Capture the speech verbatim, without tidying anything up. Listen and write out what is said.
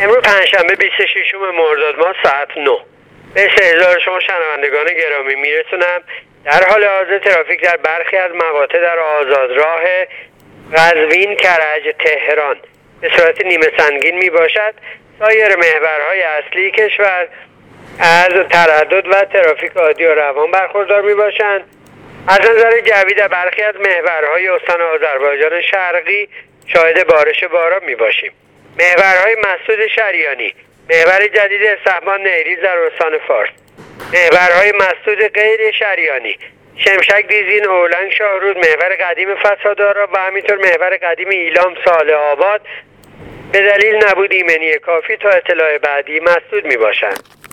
امروز پنجشنبه بیست و ششم مرداد ماه ساعت نه به استحضار شما شنوندگان گرامی میرسونم. در حال حاضر ترافیک در برخی از مقاطع در آزادراه قزوین کرج تهران به صورت نیمه سنگین می باشد. سایر محورهای اصلی کشور از تردد و ترافیک عادی و روان برخوردار می باشند. از نظر جوی در برخی از محورهای استان آذربایجان شرقی شاهد بارش باران می باشیم. محورهای مسدود شریانی، محور جدید استحبان نیریز در استان فارس، محورهای مسدود غیر شریانی شمشک دیزین اولنگ شاهرود، محور قدیم فسادارا و همینطور محور قدیم ایلام صالح آباد به دلیل نبود ایمنی کافی تا اطلاع بعدی مسدود می باشند.